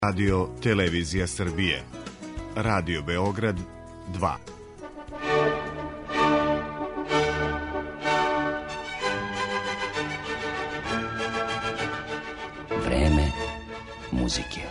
Radio Televizija Srbije. Radio Beograd 2. Vreme muzike.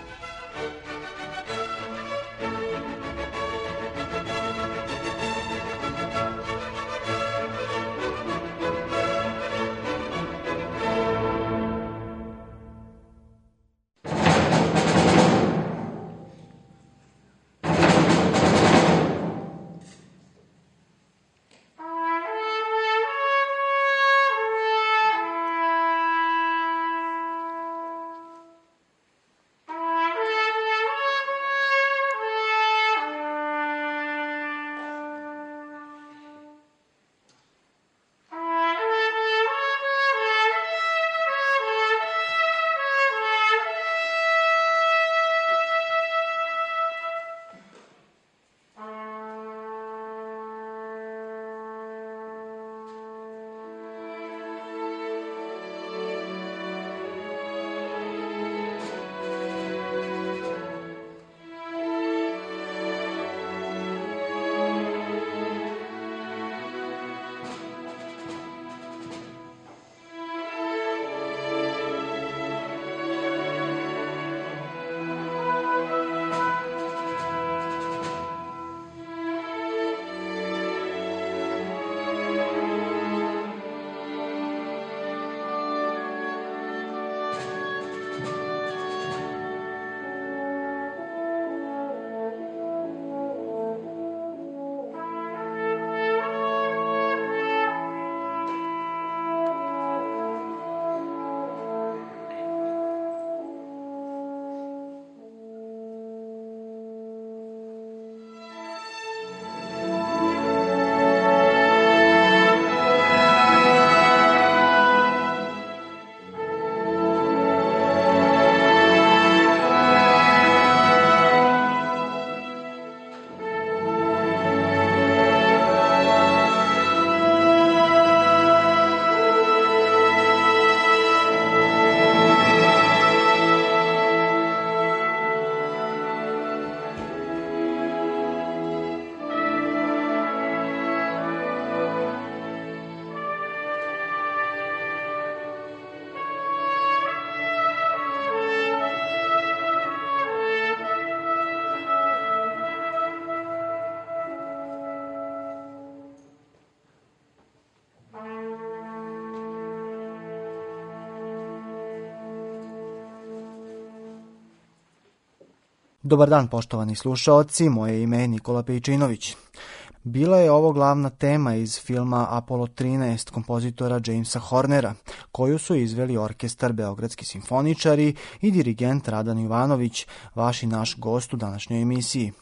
Dobar dan, poštovani slušaoci, moje ime je Nikola Pejčinović. Bila je ovo glavna tema iz filma Apollo 13 kompozitora Jamesa Hornera, koju su izveli orkestar Beogradski simfoničari i dirigent Radan Jovanović, vaš i naš gost u današnjoj emisiji.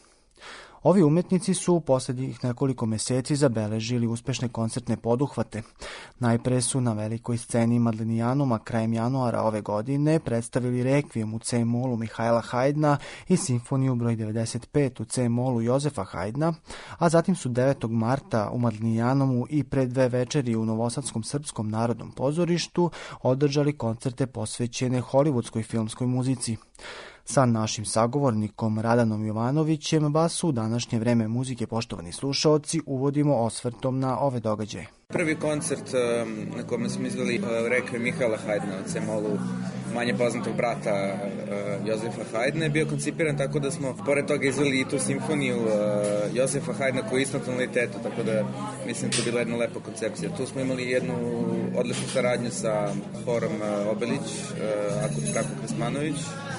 Ovi umetnici su u posljednjih nekoliko meseci zabeležili uspešne koncertne poduhvate. Najpre su na velikoj sceni Madlenijanuma krajem januara ove godine predstavili rekvijem u C-molu Mihajla Hajdna i simfoniju broj 95 u C-molu Jozefa Hajdna, a zatim su 9. marta u Madlenijanumu i pre 2 večeri u Novosadskom srpskom narodnom pozorištu održali koncerte posvećene hollywoodskoj filmskoj muzici. Sa našim sagovornikom Radanom Jovanovićem vas u današnje vreme muzike, poštovani slušaoci, uvodimo osvrtom na ove događaje. Prvi koncert na kome smo izveli rekvije Mihajla Hajdna u C-molu manje poznatog brata Jozefa Hajdna je bio koncipiran tako da smo pored toga izveli i tu simfoniju Jozefa Hajdna koji je istog tonalitetu, tako da mislim to je bila jedna lepa koncepcija. Tu smo imali jednu odličnu saradnju sa horom Obelić, Kako Kresmanović.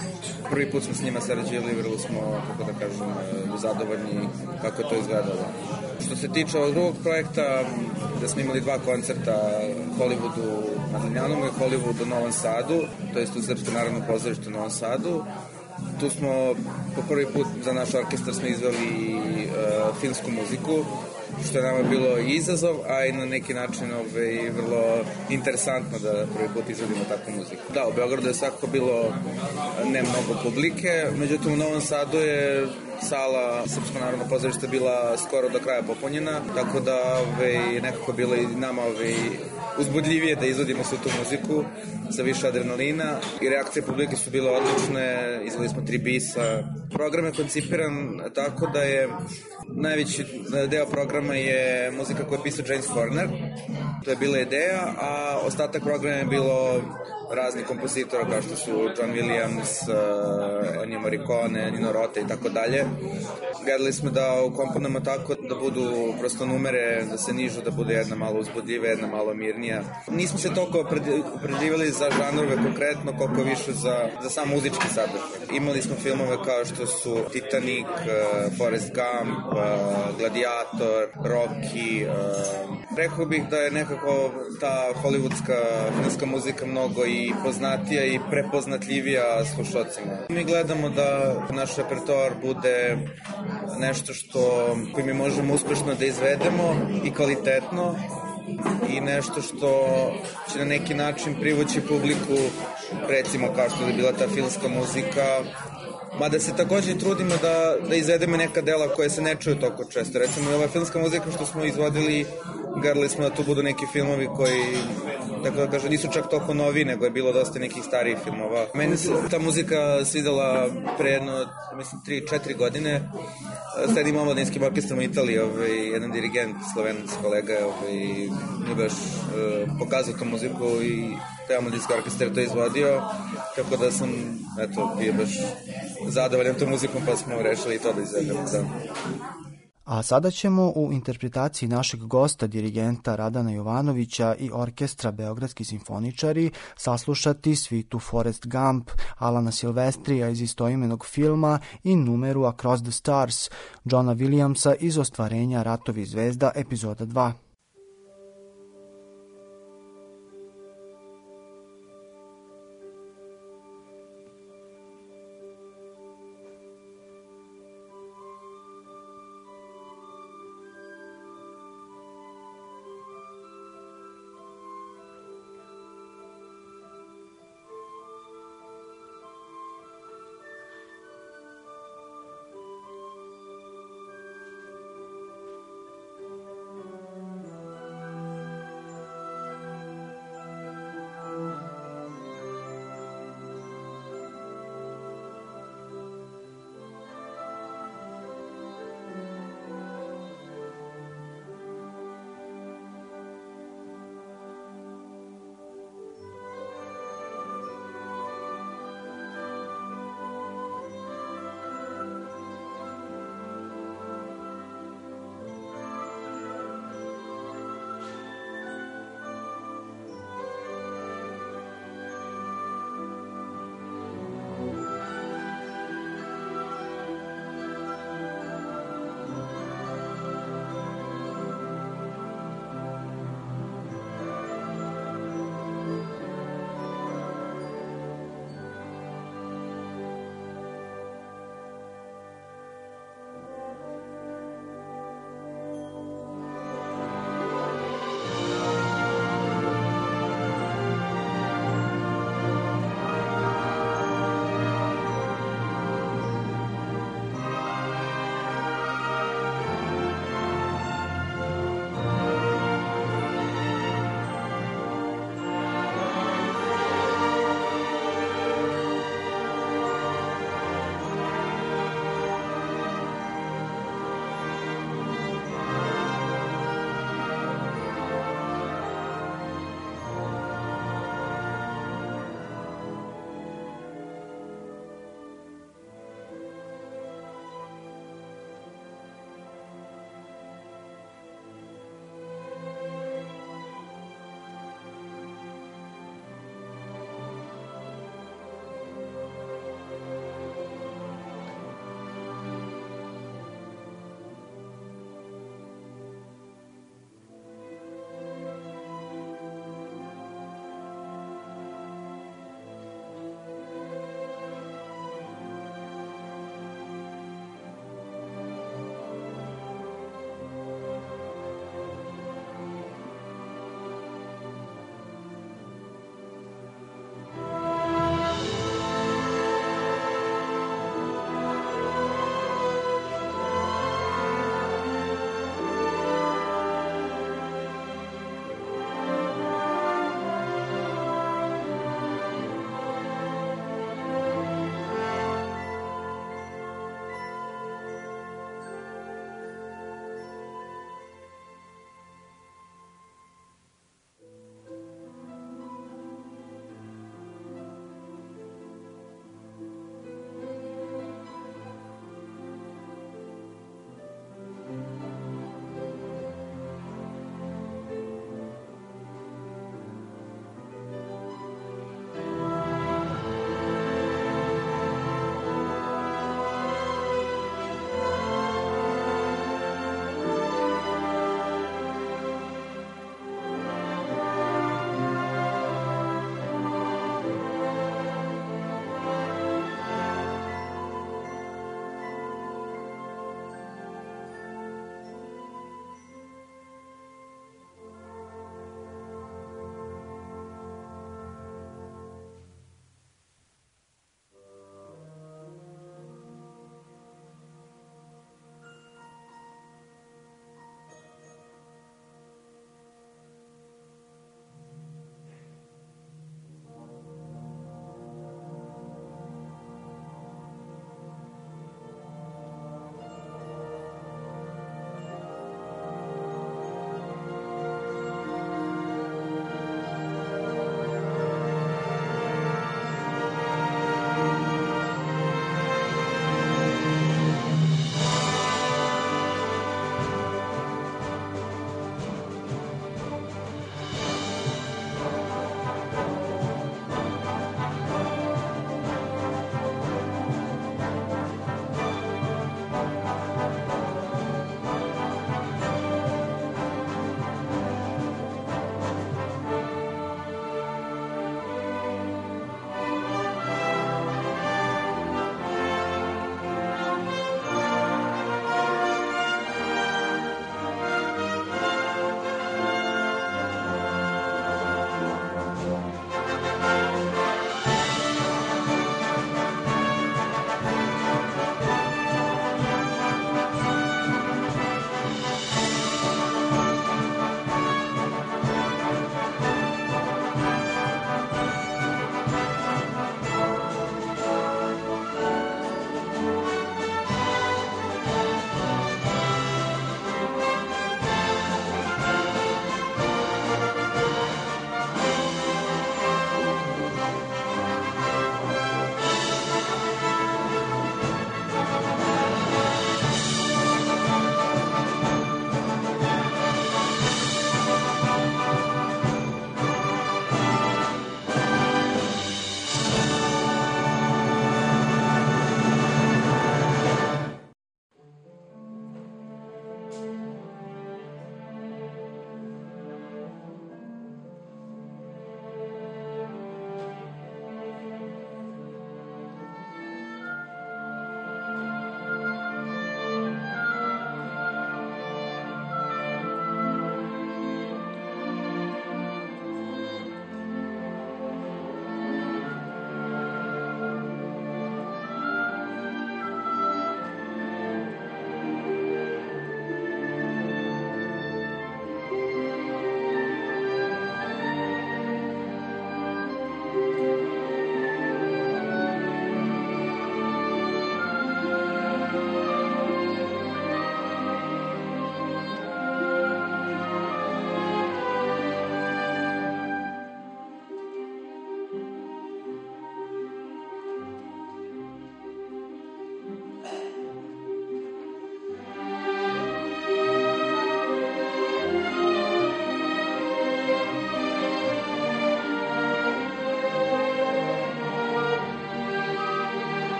Prvi put smo s njima sarađivali i vrlo smo, kako da kažem, zadovoljni kako je to izgledalo. Što se tiče ovog drugog projekta, da smo imali 2 koncerta u Hollywoodu Madlenijanumu i Hollywoodu u Novom Sadu, to jest u Srpskom narodnom pozorištu u Novom Sadu. Tu smo po prvi put za naš orkestar smo izveli filmsku muziku, što je nama bilo i izazov, a i na neki način vrlo interesantno da prvi put izvedimo takvu muziku. Da, u Beogradu je svakako bilo ne mnogo publike, međutim u Novom Sadu je sala Srpsko narodno pozorište bila skoro do kraja popunjena, tako da nekako bilo i nama uzbudljivije da izvodimo svu tu muziku sa više adrenalina i reakcije publike su bile odlične, izveli smo 3 bisa. Program je koncipiran tako da je najveći deo programa je muzika koju je pisao James Horner, to je bila ideja, a ostatak programa je bilo razni kompozitora kao što su John Williams, Ennio Morricone, Nino Rota i tako dalje. Gledali smo da ukomponujemo tako da budu prosto numere, da se nižu, da bude jedna malo uzbudljiva, jedna malo mirnija. Nismo se toliko opredeljivali za žanrove konkretno, koliko više za sam muzički sadržaj. Imali smo filmove kao što su Titanic, Forrest Gump, Gladiator, Rocky. Rekao bih da je nekako ta hollywoodska filmska muzika mnogo i poznatija i prepoznatljivija slušalcima. Mi gledamo da naš repertoar bude nešto koji mi možemo uspešno da izvedemo i kvalitetno i nešto što će na neki način privući publiku, recimo kao što je bila ta filmska muzika, mada se takođe trudimo da izvedemo neka dela koje se ne čuju toliko često. Recimo i ova filmska muzika što smo izvodili, gledali smo da tu budu neki filmovi koji, tako da kažem, nisu čak toliko novi, nego je bilo dosta nekih starijih filmova. Meni se ta muzika svidela pre jedno, mislim, 3-4 godine. Sad imamo omladinskim orkestrom u Italiji, jedan dirigent, slovenac kolega, je baš pokazao tu muziku i taj omladinski orkestar to izvodio, tako da sam, bio baš zadovoljan tom muzikom, pa smo rešili i to da izvedemo. Da. A sada ćemo u interpretaciji našeg gosta, dirigenta Radana Jovanovića i orkestra Beogradski simfoničari saslušati svitu Forrest Gump, Alana Silvestrija iz istoimenog filma i numeru Across the Stars, Johna Williamsa iz ostvarenja Ratovi zvezda epizoda 2.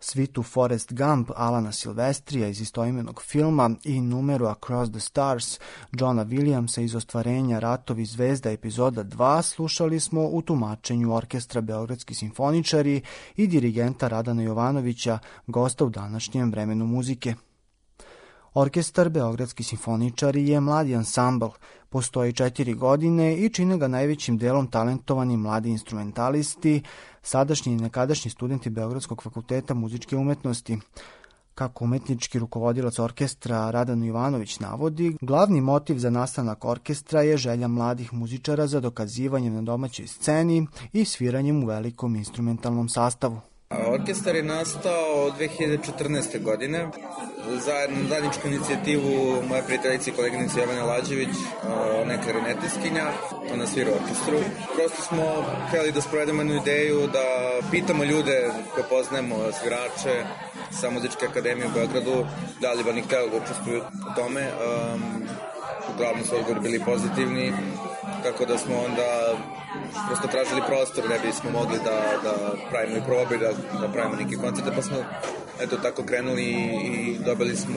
Svitu Forrest Gump Alana Silvestrija iz istoimenog filma i numeru Across the Stars Johna Williamsa iz ostvarenja Ratovi zvezda epizoda 2 slušali smo u tumačenju orkestra Beogradski simfoničari i dirigenta Radana Jovanovića, gosta u današnjem vremenu muzike. Orkestar Beogradski simfoničari je mladi ansambl, postoji 4 godine i čine ga najvećim delom talentovani mladi instrumentalisti, sadašnji i nekadašnji studenti Beogradskog fakulteta muzičke umetnosti. Kako umetnički rukovodilac orkestra Radan Jovanović navodi, glavni motiv za nastanak orkestra je želja mladih muzičara za dokazivanjem na domaćoj sceni i sviranjem u velikom instrumentalnom sastavu. Orkestar je nastao 2014. godine zajedno zajedničku inicijativu moje prijateljice i koleginice Jovane Lađević, ona je klarinetiskinja, ona svira u orkestru. Prosto smo hteli da sprovedemo jednu ideju, da pitamo ljude koje poznajemo, svirače sa Muzičke akademije u Beogradu, da li bi oni hteli da učestvuju u tome. Uglavnom su odgovori bili pozitivni, tako da smo onda prosto tražili prostor da bismo mogli da pravimo i probe, da pravimo neke koncerte, pa smo eto tako krenuli i dobili smo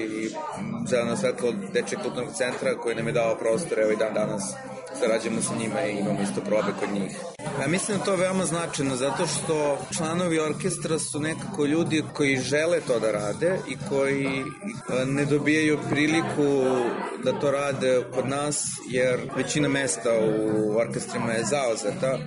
zeleno svetlo od Dečijeg kulturnog centra koji nam je dao prostor, evo i dan danas sarađujemo sa njima i imamo isto probe kod njih. Ja mislim da to je veoma značajno zato što članovi orkestra su nekako ljudi koji žele to da rade i koji ne dobijaju priliku da to rade kod nas jer većina mesta u orkestrima je zauzeta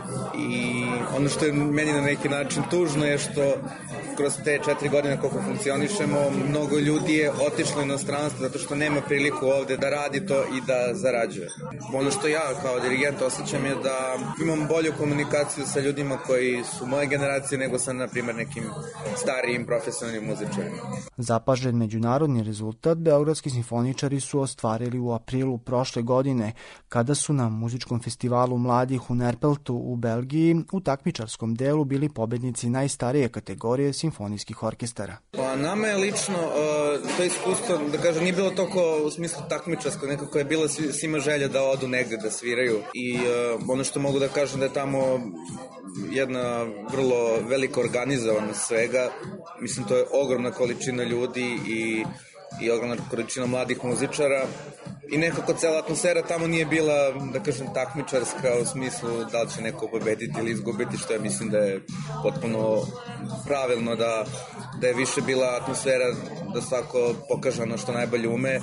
i ono što je meni na neki način tužno je što kroz te 4 godine koliko funkcionišemo mnogo ljudi je otišlo u inostranstvo zato što nema priliku ovde da radi to i da zarađuje. Ono što ja kao dirigent osjećam je da imam bolju komunikaciju sa ljudima koji su moje generacije nego sa, na primjer, nekim starijim profesionalnim muzičarima. Zapažen međunarodni rezultat Beogradski simfoničari su ostvarili u aprilu prošle godine, kada su na muzičkom festivalu mladih u Nerpeltu u Belgiji u takmičarskom delu bili pobednici najstarije kategorije simfonijskih orkestara. Pa nama je lično to iskustvo, da kažem, nije bilo toliko u smislu takmičarsko, nekako je bilo svima želja da odu negde da sviraju i ono što mogu da kažem da je tamo jedna vrlo velika organizovanost svega, mislim to je ogromna količina ljudi i ogromna količina mladih muzičara i nekako cela atmosfera tamo nije bila, da kažem, takmičarska u smislu da li će neko pobediti ili izgubiti, što ja mislim da je potpuno pravilno, da je više bila atmosfera da svako pokaže ono što najbolje ume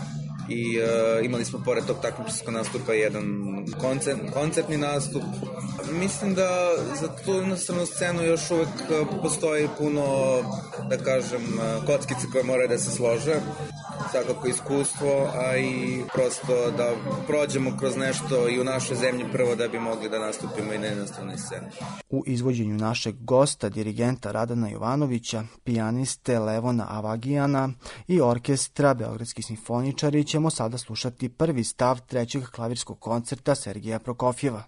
i imali smo pored tog takmičarskog nastupa jedan koncertni nastup. Mislim da za tu inostranu scenu još uvek postoji puno, da kažem, kockice koje moraju da se slože, svakako iskustvo, a i prosto da prođemo kroz nešto i u našoj zemlji prvo da bi mogli da nastupimo i na inostranoj sceni. U izvođenju našeg gosta, dirigenta Radana Jovanovića, pijaniste Levona Avagijana i orkestra Beogradski simfoničari ćemo sada slušati prvi stav trećeg klavirskog koncerta Sergeja Prokofjeva.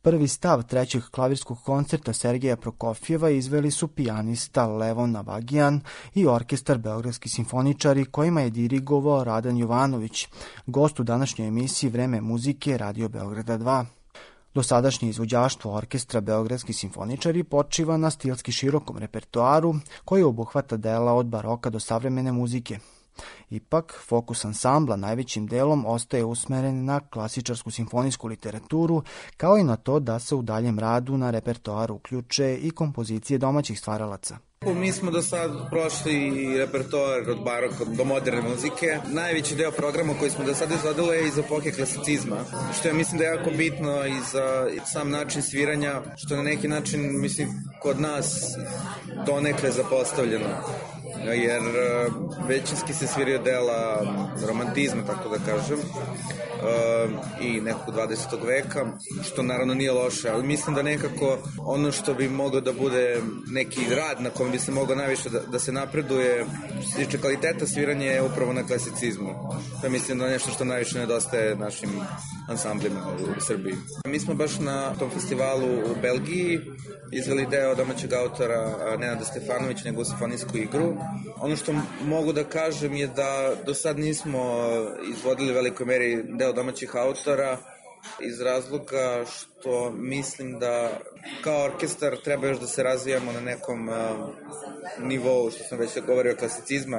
Prvi stav trećeg klavirskog koncerta Sergeja Prokofjeva izveli su pijanista Levon Navagian i orkestar Beogradski simfoničari kojima je dirigovao Radan Jovanović, gost u današnjoj emisiji Vreme muzike Radio Beograda 2. Dosadašnje izvođaštvo orkestra Beogradski simfoničari počiva na stilski širokom repertoaru koji obuhvata dela od baroka do savremene muzike. Ipak, fokus ansambla najvećim delom ostaje usmeren na klasičarsku simfonijsku literaturu, kao i na to da se u daljem radu na repertoar uključe i kompozicije domaćih stvaralaca. Mi smo do sad prošli repertoar od baroka do moderne muzike. Najveći deo programa koji smo do sada izvodili je iz epohe klasicizma, što je mislim da je jako bitno i za sam način sviranja, što na neki način mislim kod nas donekle zapostavljeno. Jer većinski se svirio dela romantizma, tako da kažem, i nekog 20. veka, što naravno nije loše, ali mislim da nekako ono što bi moglo da bude neki rad na kojem bi se moglo najviše da se napreduje, što se tiče kvaliteta sviranja, je upravo na klasicizmu. To mislim da je nešto što najviše nedostaje našim ansamblima u Srbiji. Mi smo baš na tom festivalu u Belgiji izveli deo domaćeg autora Nenada Stefanovića, njegovu simfonijsku igru. Ono što mogu da kažem je da do sad nismo izvodili u velikoj meri deo domaćih autora iz razloga što mislim da kao orkestar treba još da se razvijamo na nekom nivou, što sam već govorio, klasicizma.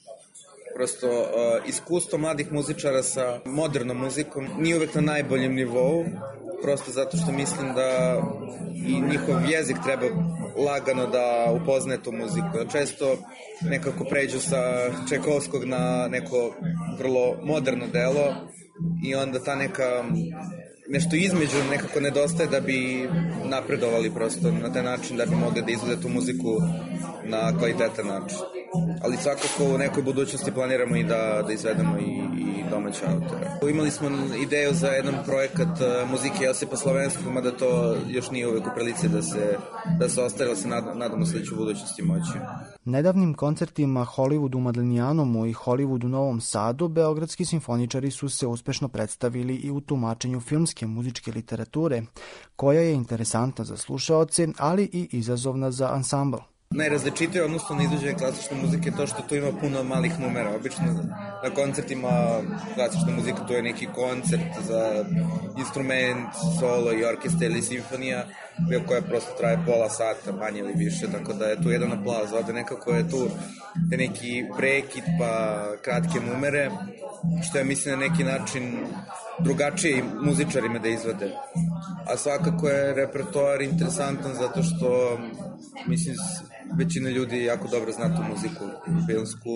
Prosto iskustvo mladih muzičara sa modernom muzikom nije uvek na najboljem nivou, prosto zato što mislim da i njihov jezik treba lagano da upoznaje tu muziku. Često nekako pređu sa Čajkovskog na neko vrlo moderno delo i onda ta neka nešto između nekako nedostaje da bi napredovali prosto na taj način da bi mogli da izvode tu muziku na kvalitetan način. Ali svakako u nekoj budućnosti planiramo i da izvedemo i domaće autore. Imali smo ideju za jedan projekat muzike Josipa Slovenskog, mada to još nije uvek u prilici da se ostvari, ali se nadamo sledeću u budućnosti moći. Nedavnim koncertima Hollywood u Madlinjanomu i Hollywood u Novom Sadu beogradski simfoničari su se uspešno predstavili i u tumačenju filmske muzičke literature, koja je interesantna za slušaoce, ali i izazovna za ansambl. Najrazličitije odnosno na izvođenje klasične muzike je to što tu ima puno malih numera. Obično na koncertima klasične muzike to je neki koncert za instrument, solo i orkestar ili simfonija, koja prosto traje pola sata, manje ili više, tako da je tu jedan aplauz. Ovde nekako je tu neki prekid pa kratke numere, što je mislim na neki način drugačije muzičarima da izvode. A svakako je repertoar interesantan zato što mislim većina ljudi jako dobro zna tu muziku filmsku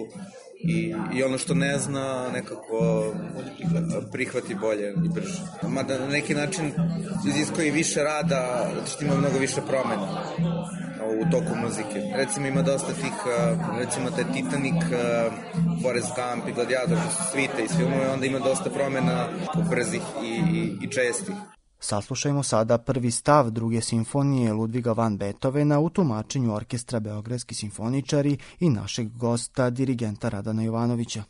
i ono što ne zna nekako prihvati bolje i brže. Mada na neki način iziskuje i više rada, zato što ima mnogo više promena u toku muzike. Recimo ima dosta tih, recimo taj Titanic, Forrest Gump i Gladiator, što su svite iz filmova, onda ima dosta promena brzih i čestih. Saslušajmo sada prvi stav druge simfonije Ludviga van Beethovena u tumačenju orkestra Beogradski simfoničari i našeg gosta, dirigenta Radana Jovanovića.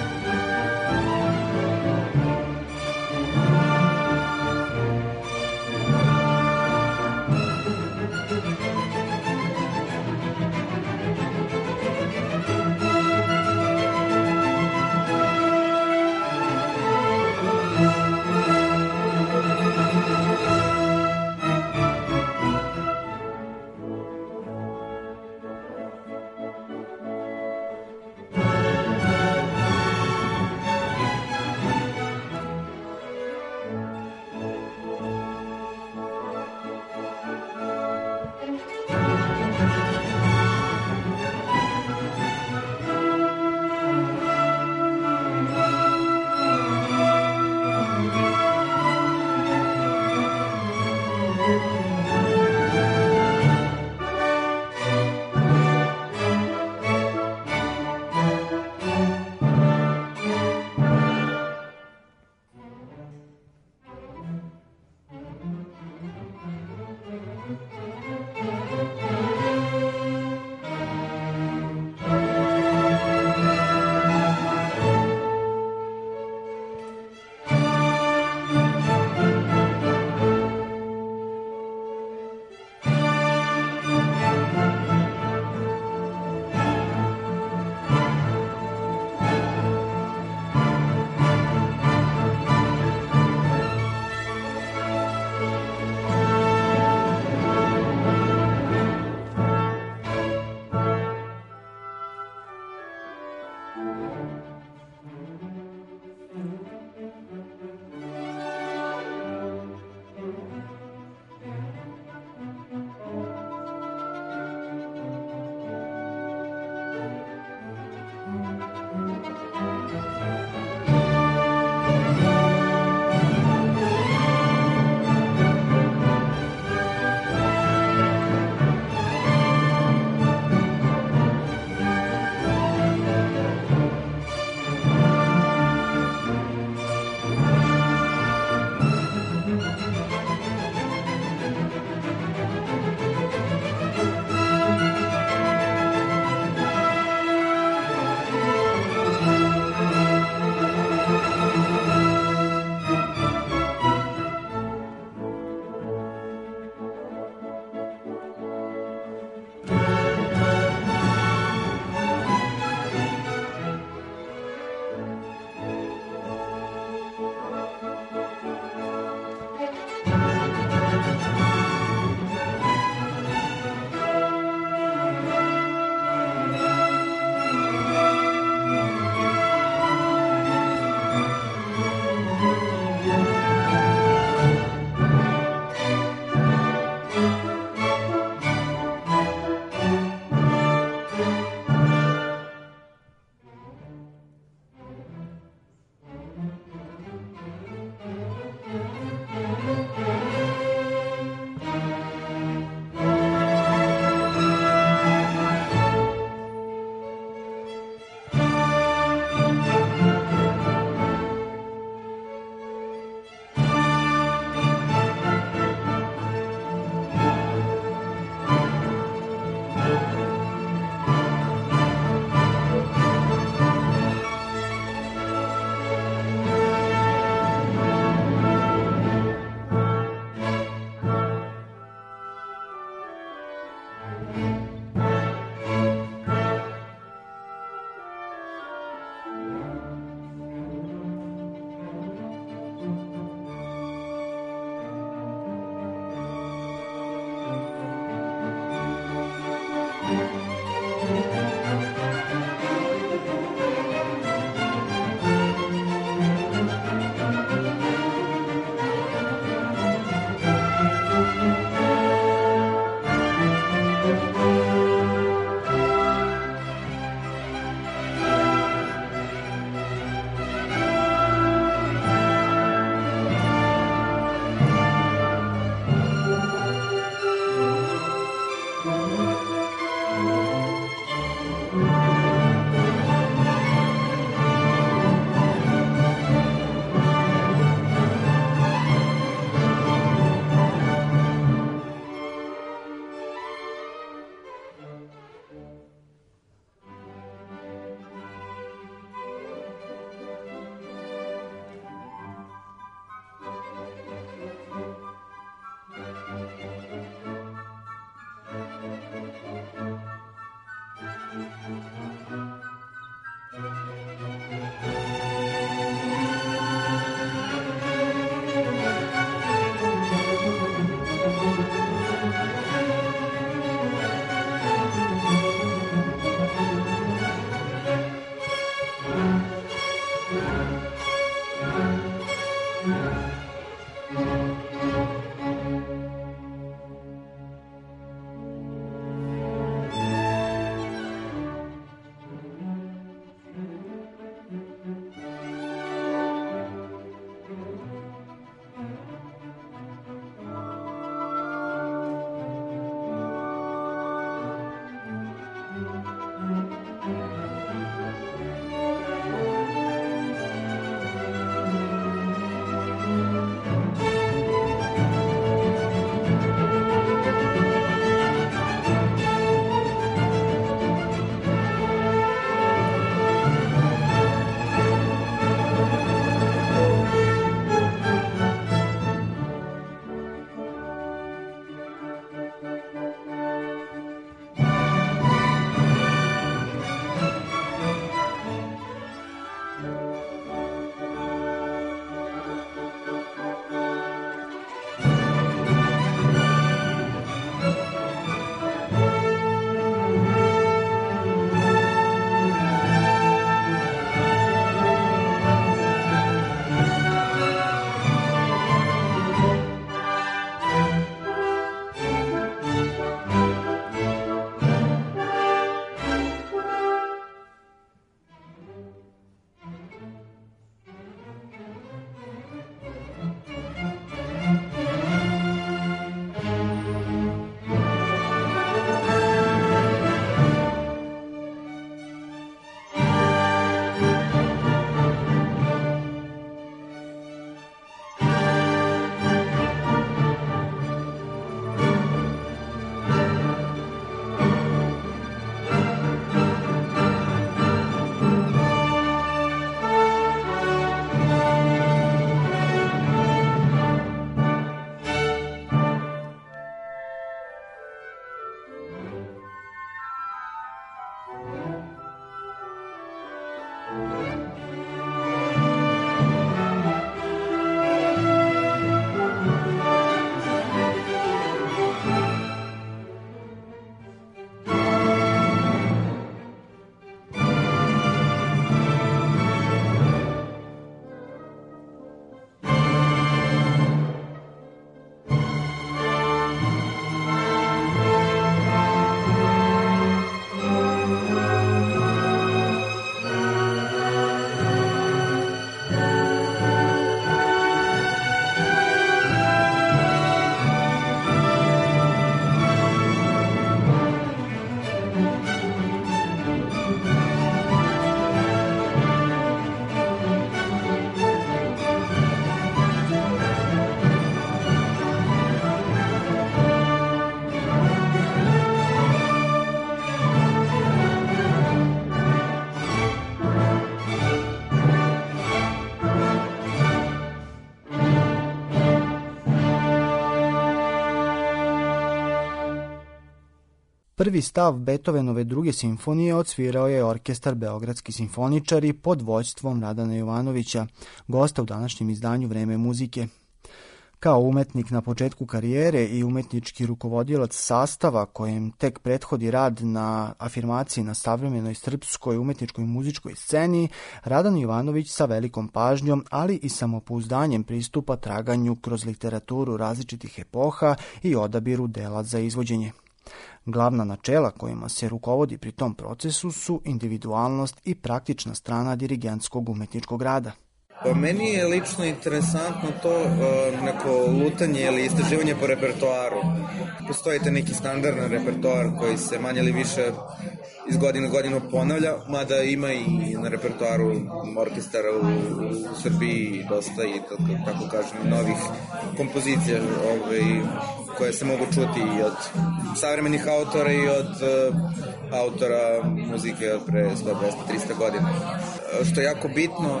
Prvi stav Beethovenove druge simfonije odsvirao je orkestar Beogradski simfoničari pod vođstvom Radana Jovanovića, gosta u današnjem izdanju Vreme muzike. Kao umetnik na početku karijere i umetnički rukovodilac sastava kojem tek prethodi rad na afirmaciji na savremenoj srpskoj umetničkoj muzičkoj sceni, Radan Jovanović sa velikom pažnjom, ali i samopouzdanjem pristupa traganju kroz literaturu različitih epoha i odabiru dela za izvođenje. Glavna načela kojima se rukovodi pri tom procesu su individualnost i praktična strana dirigentskog umetničkog rada. Pa meni je lično interesantno to neko lutanje ili istraživanje po repertoaru. Postoji neki standardni repertoar koji se manje ili više iz godine u godinu ponavlja, mada ima i na repertoaru orkestara u Srbiji dosta i tako kažem novih kompozicija koje se mogu čuti i od savremenih autora i od autora muzike od pre 100, 200, 300 godina. Što je jako bitno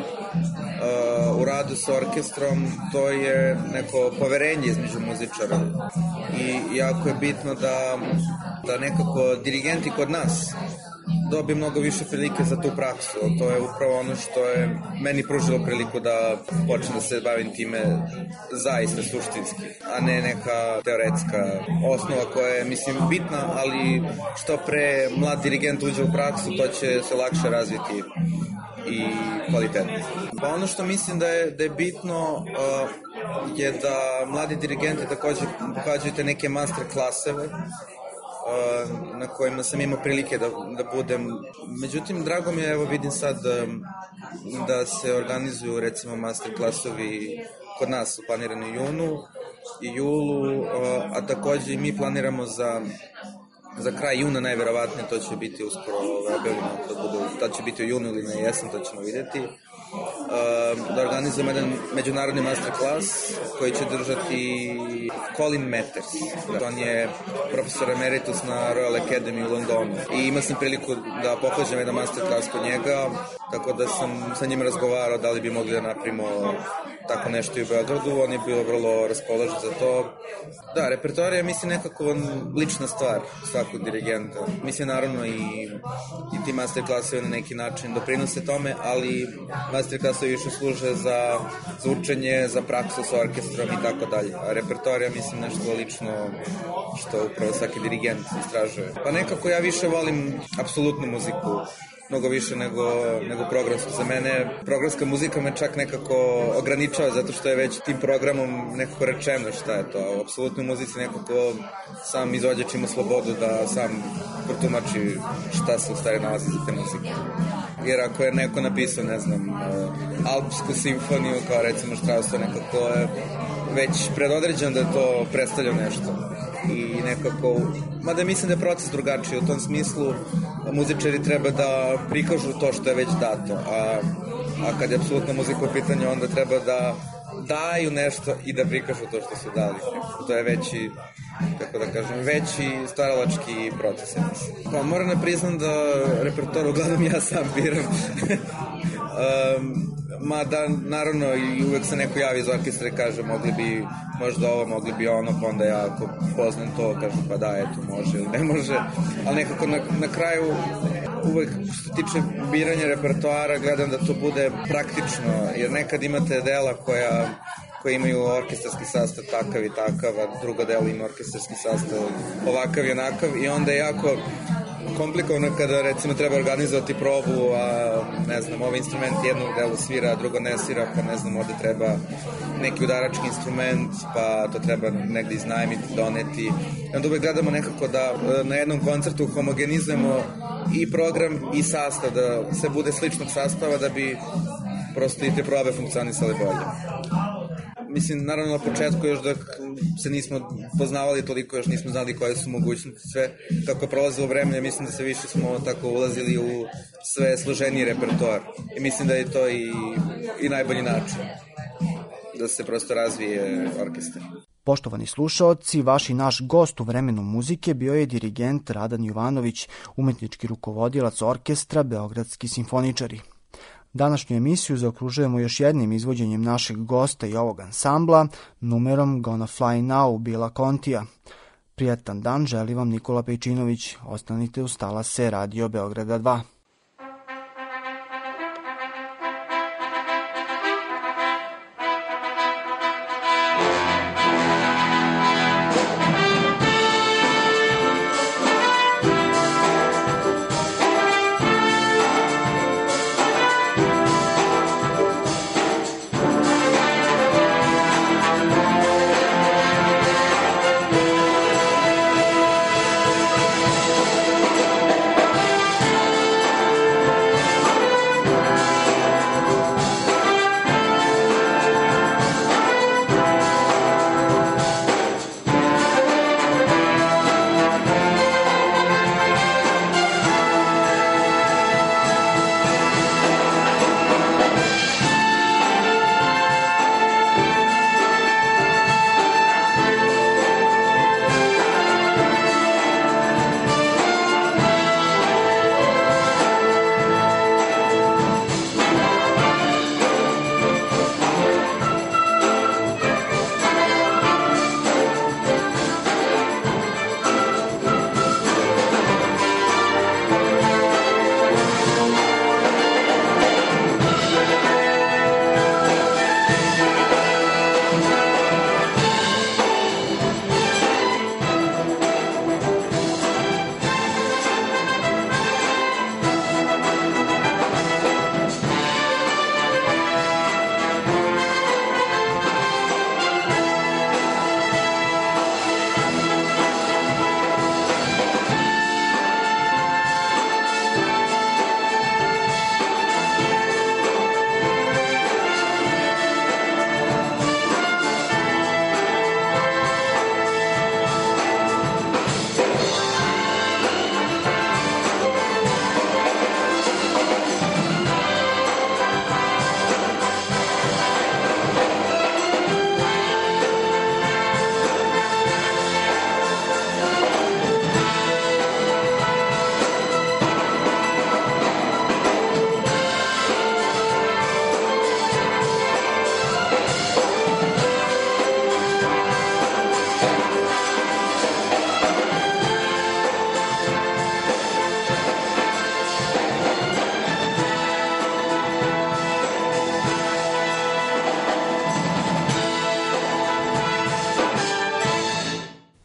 u radu sa orkestrom, to je neko poverenje između muzičara i jako je bitno da nekako dirigenti kod nas dobije mnogo više prilike za tu praksu. To je upravo ono što je meni pružilo priliku da počnem da se bavim time zaista suštinski, a ne neka teoretska osnova koja je, mislim, bitna, ali što pre mlad dirigent uđe u praksu, to će se lakše razviti i kvalitetno. Pa ono što mislim da je bitno je da mladi dirigenti takođe pohađaju te neke master klaseve na kojima sam imao prilike da budem. Međutim, drago mi je, evo vidim sad da se organizuju recimo master klasovi kod nas su planirani u junu i julu, a takođe i mi planiramo za kraj juna najverovatnije, to će biti uskoro objavljeno, to će biti u junu ili na jesen, to ćemo vidjeti, da organizujemo jedan međunarodni masterclass koji će držati Colin Matters. On je profesor emeritus na Royal Academy u Londonu i imao sam priliku da pohađam jedan masterclass kod njega, tako da sam sa njim razgovarao da li bi mogli da napravimo tako nešto i u Beogradu. On je bio vrlo raspoložen za to. Da, repertoar je, mislim, nekako lična stvar svakog dirigenta. Mislim, naravno i ti masterclassovi na neki način doprinose tome, ali masterclassovi više služe za učenje, za praksu sa orkestrom i tako dalje. A repertoar je, mislim, nešto lično što upravo svaki dirigent istražuje. Pa nekako ja više volim apsolutnu muziku, mnogo više nego programsku. Za mene programska muzika me čak nekako ograničava, zato što je već tim programom nekako rečeno šta je to. U apsolutnoj muzici nekako sam izvođač ima slobodu da sam protumači šta se u stvari nalazi za te muzike. Jer ako je neko napisao, ne znam, alpsku simfoniju, kao recimo Straussova, nekako je već predodređeno da je to predstavlja nešto. I nekako, mada mislim da je proces drugačiji u tom smislu, muzičari treba da prikažu to što je već dato, a kad je apsolutna muzika u pitanju, onda treba da daju nešto i da prikažu to što su dali. To je veći, kako da kažem, veći stvaralački proces. Pa moram da priznam da repertoar uglavnom ja sam biram. Mada, naravno, i uvek se neko javi iz orkestra i kaže mogli bi možda ovo, mogli bi ono, pa onda ja ako poznam to, kažem pa da, eto, može ili ne može, ali nekako na kraju uvek što se tiče biranja repertoara gledam da to bude praktično, jer nekad imate dela koji imaju orkestarski sastav takav i takav, a drugo delo ima orkestarski sastav ovakav i onakav i onda je jako komplikovano kada recimo treba organizovati probu, a ne znam, ovaj instrument jednog delu svira, a drugo ne svira, pa ne znam, ovde treba neki udarački instrument, pa to treba negde iznajmiti, doneti. I onda uvek gledamo nekako da na jednom koncertu homogenizujemo i program i sastav, da se bude sličnog sastava, da bi prosto i te probe funkcionisale bolje. Mislim, naravno na početku još dok se nismo poznavali toliko, još nismo znali koje su mogućnosti, sve kako je prolazilo vreme, mislim da se više smo tako ulazili u sve složeniji repertoar i mislim da je to i najbolji način da se prosto razvije orkestar. Poštovani slušaoci, vaš i naš gost u Vremenu muzike bio je dirigent Radan Jovanović, umetnički rukovodilac orkestra Beogradski simfoničari. Današnju emisiju zaokružujemo još jednim izvođenjem našeg gosta i ovog ansambla, numerom Gonna Fly Now Billa Contija. Prijatan dan želi vam Nikola Pejčinović. Ostanite uz talase Radio Beograda 2.